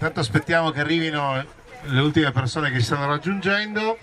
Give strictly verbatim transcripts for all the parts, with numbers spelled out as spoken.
intanto aspettiamo che arrivino le ultime persone che ci stanno raggiungendo.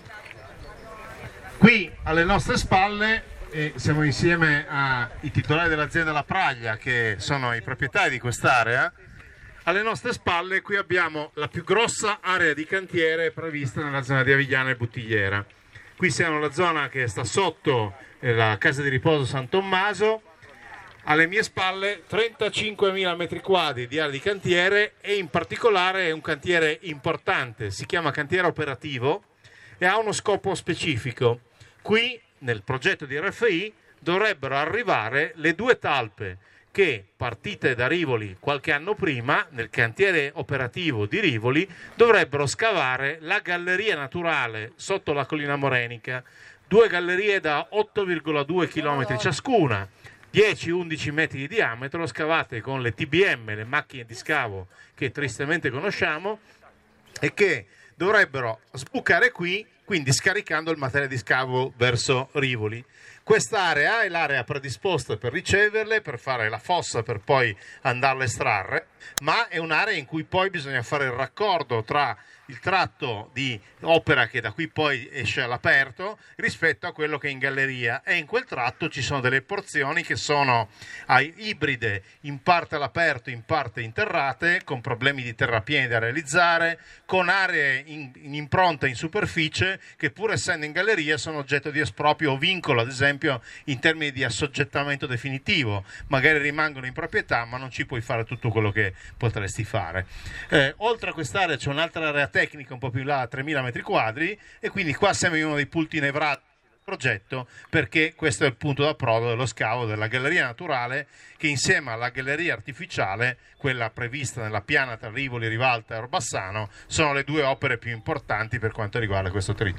Qui alle nostre spalle eh, siamo insieme ai titolari dell'azienda La Praglia, che sono i proprietari di quest'area. Alle nostre spalle qui abbiamo la più grossa area di cantiere prevista nella zona di Avigliana e Buttigliera. Qui siamo nella zona che sta sotto eh, la casa di riposo San Tommaso. Alle mie spalle trentacinquemila metri quadri di area di cantiere, e in particolare è un cantiere importante, si chiama cantiere operativo e ha uno scopo specifico. Qui nel progetto di R F I dovrebbero arrivare le due talpe che, partite da Rivoli qualche anno prima, nel cantiere operativo di Rivoli, dovrebbero scavare la galleria naturale sotto la collina morenica, due gallerie da otto virgola due chilometri ciascuna, dieci undici metri di diametro, scavate con le T B M, le macchine di scavo che tristemente conosciamo, e che dovrebbero sbucare qui, quindi scaricando il materiale di scavo verso Rivoli. Quest'area è l'area predisposta per riceverle, per fare la fossa, per poi andarle a estrarre, ma è un'area in cui poi bisogna fare il raccordo tra il tratto di opera che da qui poi esce all'aperto rispetto a quello che è in galleria, e in quel tratto ci sono delle porzioni che sono ah, ibride, in parte all'aperto, in parte interrate, con problemi di terrapieni da realizzare, con aree in, in impronta in superficie che, pur essendo in galleria, sono oggetto di esproprio o vincolo, ad esempio in termini di assoggettamento definitivo. Magari rimangono in proprietà, ma non ci puoi fare tutto quello che potresti fare. Eh, oltre a quest'area c'è un'altra area tecnica un po' più in là, tremila metri quadri, e quindi qua siamo in uno dei punti nevralgici del progetto, perché questo è il punto d'approdo dello scavo della galleria naturale, che insieme alla galleria artificiale, quella prevista nella piana tra Rivoli, Rivalta e Orbassano, sono le due opere più importanti per quanto riguarda questo territorio.